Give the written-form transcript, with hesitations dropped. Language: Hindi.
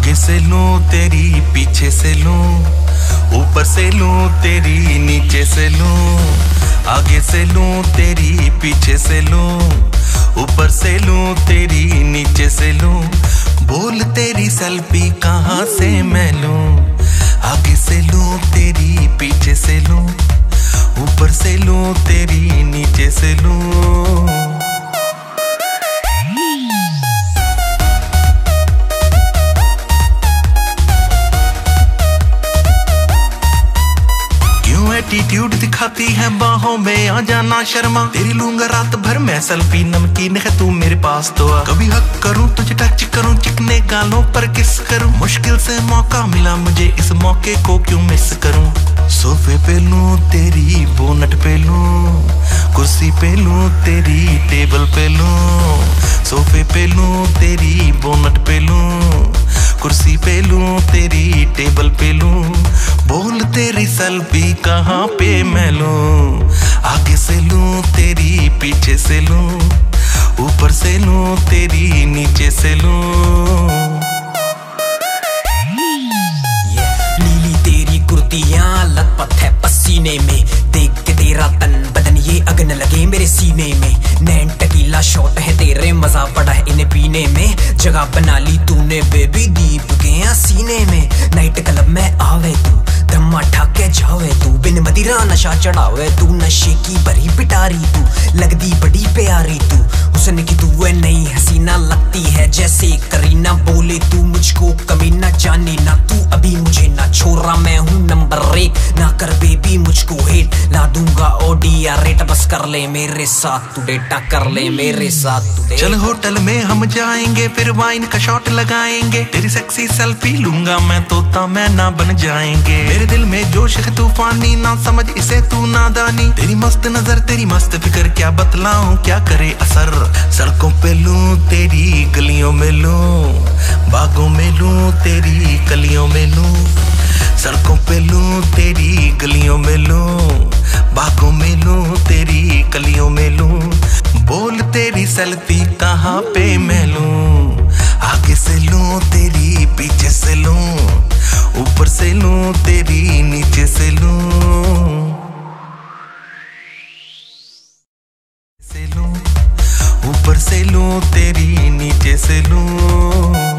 आगे से लूं तेरी पीछे से लूं, ऊपर से लूं तेरी नीचे से लूं, आगे से लूं तेरी पीछे से लूं, ऊपर से लूं तेरी नीचे से लूं। बोल तेरी सेल्फी कहाँ से मैं लूं, आगे से लूं तेरी पीछे से लूं, ऊपर से लूं तेरी नीचे से लूं। एटीट्यूड दिखाती है बाहों में आ जाना शर्मा, तेरी लूंगा रात भर मैं सेल्फी, नमकीन है तू मेरे पास तो आ। कभी हक करूं तुझे टच करूं, चिकने गालों पर किस करूं, मुश्किल से मौका मिला मुझे, इस मौके को क्यों मिस करूं। सोफे पे लूं तेरी बोनट पे लूं, कुर्सी पे लूं तेरी टेबल पे लूं, सोफे पे लूं तेरी बोनट पे लूं, कुर्सी पे लूं तेरी टेबल पे लूं। बोल तेरी सेल्फी कहाँ पे मैं लूं, आगे से लूं तेरी पीछे से लूं, ऊपर से लूं तेरी नीचे से लूं। नीली तेरी कुर्तियां लथपथ है पसीने में, देख के तेरा तन बदन ये अगन लगे मेरे सीने में। नैन टकीला शॉट है तेरे, मजा पड़ा है इन्हें पीने में, जगह बना ली तूने बेबी दीप गया सीने में। नाइट क्लब में आवे तू, धम्मा ठाके जावे तू, बिन मदिरा नशा चढ़ावे तू, नशे की भरी पिटारी तू, लगदी बड़ी प्यारी तू, हुस्न की तू है नई हसीना, लगती है जैसे करीना। बोले तू मुझको कमी ना, जाने ना तू अभी मुझे ना, छोरा मैं हूँ नंबर 1, ना कर बेबी मुझको हेट, ला दूंगा ओडिया रेट, बस कर ले मेरे साथ तू डेटा, कर ले मेरे साथ तू डेटा। चल होटल में हम जाएंगे, फिर वाइन का शॉट लगाएंगे, तेरी सेक्सी सेल्फी लूंगा मैं, तोता मैं ना बन जाएंगे। मेरे दिल में जोश है तूफानी, ना समझ इसे तू नादानी, तेरी मस्त नजर तेरी मस्त फिक्र, क्या बतलाऊं क्या करे असर। सड़कों पे लूं तेरी गलियों में लूं, बागों में लूं तेरी कलियों में लूं, सड़कों पे लूं तेरी गलियों में लूं, बागों में लूं तेरी कलियों में लूं। बोल तेरी सेल्फी कहाँ पे मैं लूं, आगे से लूं तेरी पीछे से लूं, ऊपर से लूं तेरी नीचे से लूं, ऊपर से लूं तेरी नीचे से लूं।